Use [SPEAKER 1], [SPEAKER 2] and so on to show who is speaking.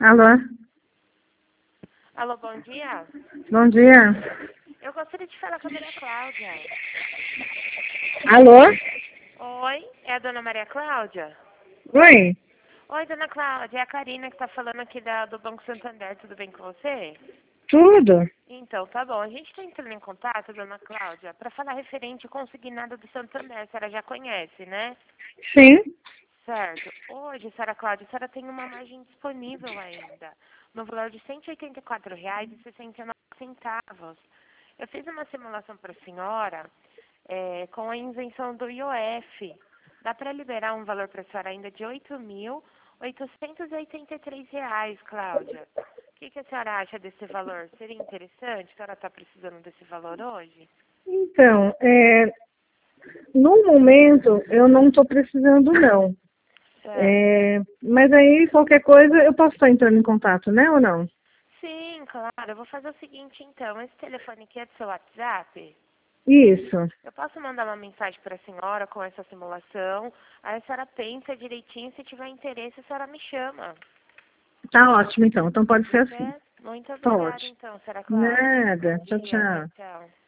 [SPEAKER 1] Alô?
[SPEAKER 2] Alô, bom dia.
[SPEAKER 1] Bom dia.
[SPEAKER 2] Eu gostaria de falar com a Maria Cláudia.
[SPEAKER 1] Alô?
[SPEAKER 2] Oi, é a dona Maria Cláudia?
[SPEAKER 1] Oi?
[SPEAKER 2] Oi, dona Cláudia, é a Karina que está falando aqui do Banco Santander, tudo bem com você?
[SPEAKER 1] Tudo?
[SPEAKER 2] Então, tá bom. A gente está entrando em contato, dona Cláudia, para falar referente ao consignado do Santander. A senhora já conhece, né?
[SPEAKER 1] Sim.
[SPEAKER 2] Certo. Hoje, senhora Cláudia, a senhora tem uma margem disponível ainda, no valor de R$ 184,69. Eu fiz uma simulação para a senhora com a isenção do IOF. Dá para liberar um valor para a senhora ainda de R$ 8.883, Cláudia. O que a senhora acha desse valor? Seria interessante? A senhora está precisando desse valor hoje?
[SPEAKER 1] Então, no momento eu não estou precisando não.
[SPEAKER 2] Certo.
[SPEAKER 1] Mas aí qualquer coisa eu posso estar entrando em contato, né, ou não?
[SPEAKER 2] Sim, claro. Eu vou fazer o seguinte, então. Esse telefone aqui é do seu WhatsApp?
[SPEAKER 1] Isso.
[SPEAKER 2] Eu posso mandar uma mensagem para a senhora com essa simulação. Aí a senhora pensa direitinho. Se tiver interesse, a senhora me chama.
[SPEAKER 1] Tá ótimo então. Então pode ser
[SPEAKER 2] Pode
[SPEAKER 1] assim.
[SPEAKER 2] ser? Muito
[SPEAKER 1] Tá
[SPEAKER 2] obrigada,
[SPEAKER 1] ótimo.
[SPEAKER 2] então, senhora Cláudia. Bom
[SPEAKER 1] Nada. Tchau,
[SPEAKER 2] dia. Tchau,
[SPEAKER 1] tchau.
[SPEAKER 2] tchau.